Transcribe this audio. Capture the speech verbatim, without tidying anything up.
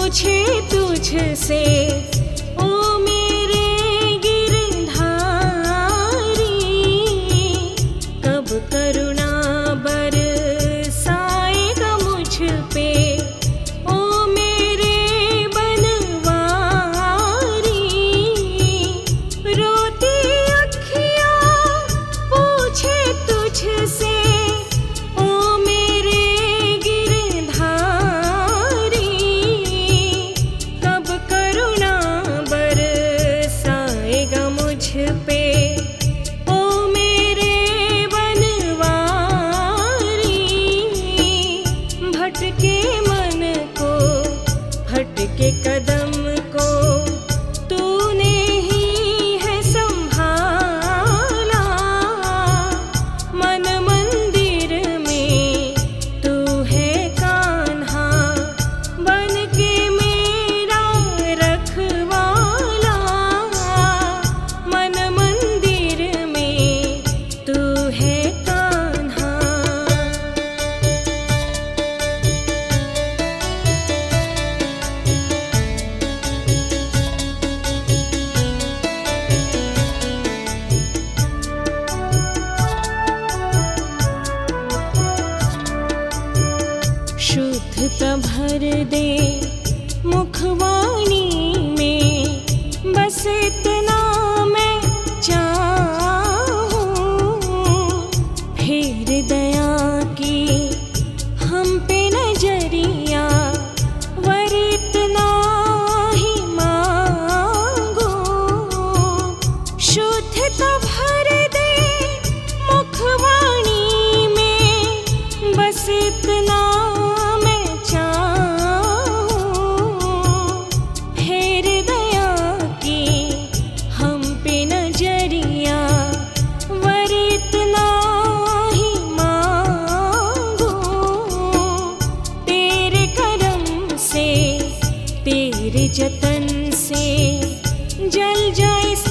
पूछे तुझसे ओ मेरे गिरधारी, कब करुणा बरसाएगा मुझ पे ओ मेरे बनवारी। रोती अखियाँ पूछे तुझसे ओ मेरे गिरधारी, कब करुणा बरसाएगा मुझ पे ओ मेरे बनवारी। भटके मन को भटके कदम को तूने ही है संभाला, मन मंदिर में तू है कान्हा, बन के मेरा रखवाला। मन मंदिर में तू है कान्हा। शुद्धता भर दे मुखवाणी में, बस इतना मैं चाहूं। फेर दया की हम पे नजरिया, वर इतना ही मांगो। शुद्धता भर दे मुखवाणी में, बस इतना मैं चाहूं। फेर दया की हम पे नजरिया, वर इतना ही मांगो। तेरे करम से तेरे जतन से जल जाए